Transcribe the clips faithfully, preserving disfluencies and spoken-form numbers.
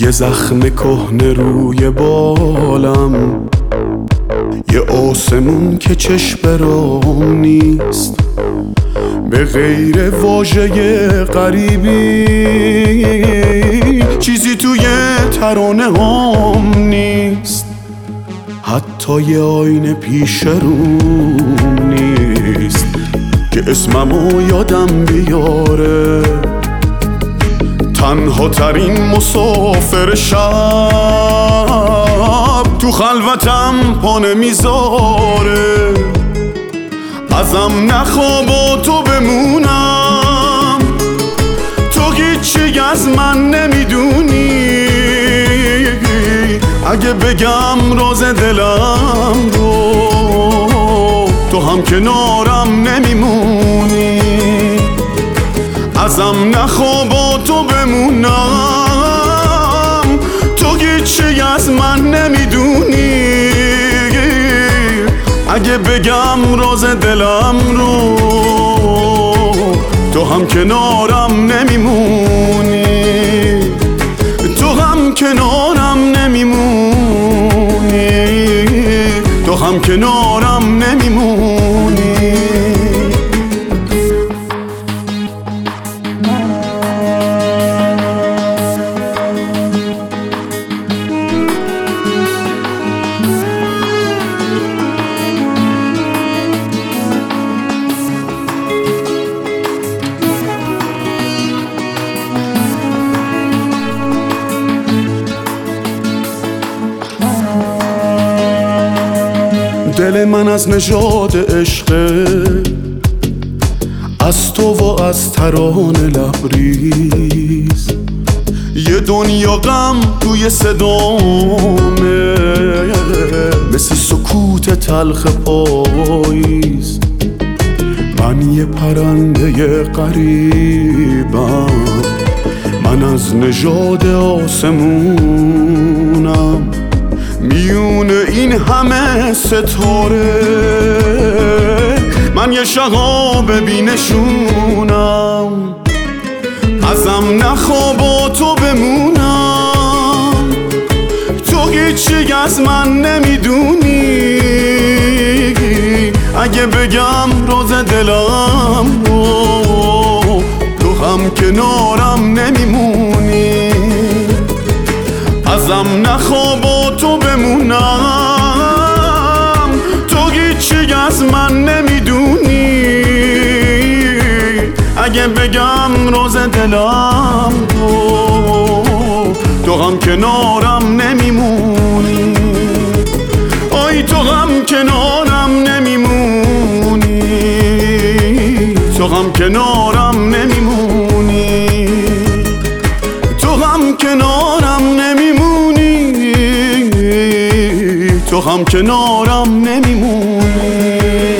یه زخم کهنه روی بالم، یه آسمون که چشم برام نیست، به غیر واژه غریبی چیزی توی ترانه هم نیست، حتی یه آینه پیش روم نیست که اسممو یادم بیاره. تنها ترین مسافر شب تو خلوتم پا نمیذاره، ازم نخوا با تو بمونم، تو هیچی از من نمیدونی، اگه بگم راز دلم رو تو هم کنارم نمیمونی، ازم نخوا با تو بمونم، تو هیچی از من نمیدونی، اگه بگم راز دلم رو تو هم کنارم نمیمونی، تو هم کنارم نمیمونی، تو هم کنارم نمیمونی. دل من از نژاد عشقه، از تو و از ترانه لبریز، یه دنیا غم توی صدامه، مثل سکوت تلخ پاییز. من یه پرنده غریبم، من از نژاد آسمونم، میون این همه ستاره من یه شهاب بینشونم، ازم نخوا با تو بمونم، تو هیچی از من نمیدونی، اگه بگم راز دلم رو تو هم کنارم نمیمونی، ازم نخوا با تو بمونم، تو هیچی از من نمیدونی، اگه بگم راز دلم تو تو هم کنارم نمیمونی، آی تو هم کنارم نمیمونی، تو هم کنارم نمیمونی، تو هم کنارم نمیمونی، تو هم کنارم نمیمونی.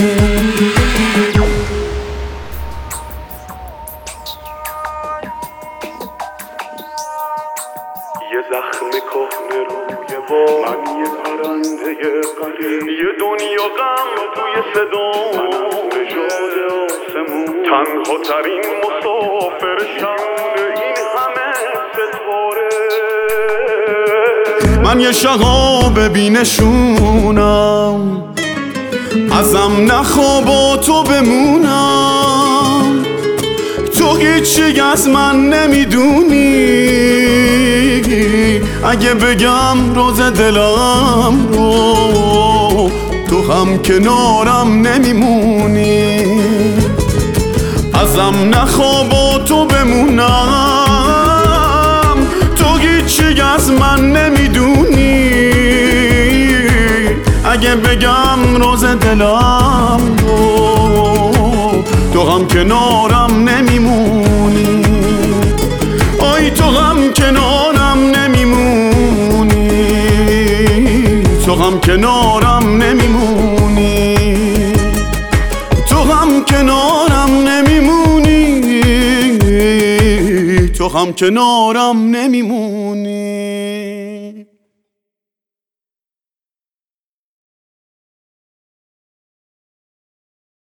یه زخم کهنه روی بال، من یه پرنده غریب، یه دنیا غم توی صدام، نژاد آسمون، تنها ترین مسافر شب این همه ستاره. من یه شهاب بینشونم، ازم نخوا با تو بمونم، تو هیچی از من نمیدونی، اگه بگم راز دلم رو تو هم کنارم نمیمونی، ازم نخوا با تو بمونم، تو هیچی از من نمیدونی، اگه بگم راز دلم رو تو هم کنارم نمیمونی، آی تو هم کنارم نمیمونی، تو هم کنارم نمیمونی، تو هم کنارم نمیمونی، تو هم کنارم نمیمونی.